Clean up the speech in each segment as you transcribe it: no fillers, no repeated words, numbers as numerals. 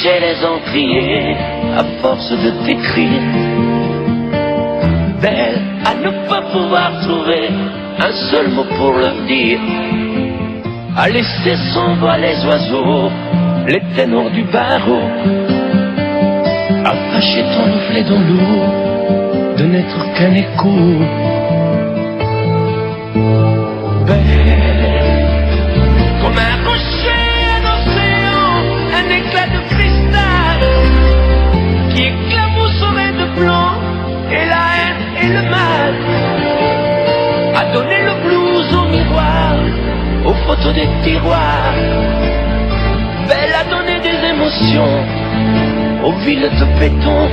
chez les encriers, à force de t'écrire. Belle à ne pas pouvoir trouver un seul mot pour leur dire, à laisser sans voix les oiseaux, les ténors du barreau, à fâcher ton reflet dans l'eau, de n'être qu'un écho. Belle comme un rocher, un océan, un éclat de cristal qui éclabousserait de blanc et la haine et le mal, à donner le blues au miroir, aux photos des tiroirs. Belle à donner des émotions aux villes de béton.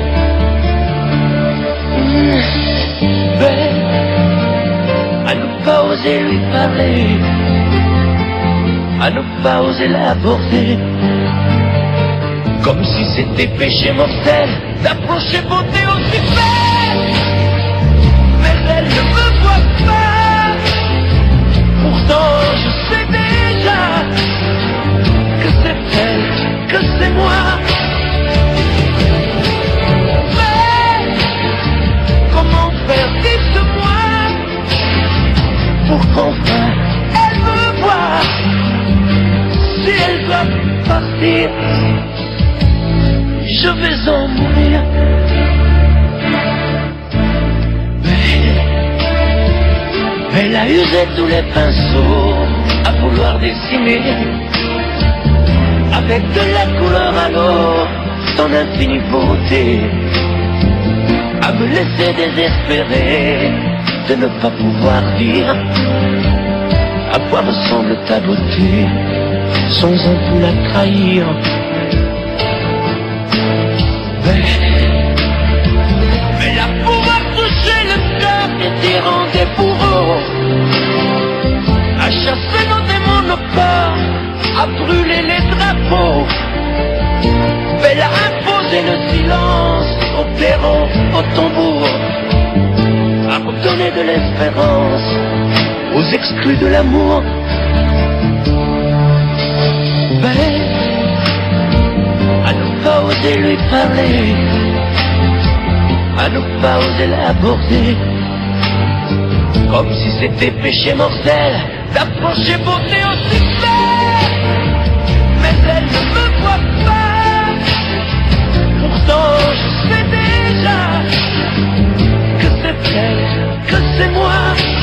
Belle à ne pas oser lui parler, à ne pas oser l'aborder, comme si c'était péché mortel d'approcher beauté aussi belle. Mais elle ne me voit pas, pourtant je sais déjà que c'est elle, que c'est moi. Mais comment faire, dites-moi, pour qu'enfin elle me voie. Si elle doit partir, je vais en mourir. Elle a usé tous les pinceaux à vouloir dessiner avec de la couleur à l'eau ton infinie beauté, à me laisser désespérer de ne pas pouvoir dire à quoi ressemble ta beauté sans un peu la trahir. Mais la pouvoir toucher le cœur des tyrans, des bourreaux, à chasser nos démons, nos peurs, à brûler les drapeaux. Belle à imposer le silence au perron, au tambour, à redonner de l'espérance aux exclus de l'amour. Belle à ne pas oser lui parler, à ne pas oser l'aborder, comme si c'était péché mortel d'approcher beauté aussi belle. Mais elle ne me voit pas, pourtant je sais déjà que c'est elle, que c'est moi.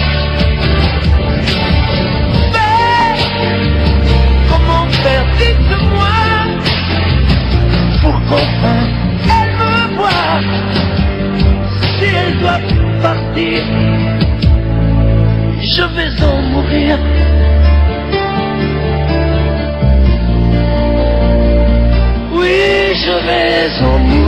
Mais comment faire, dites-moi, pour qu'enfin elle me voie. Si elle doit partir, je vais en mourir. Oui, je vais en mourir.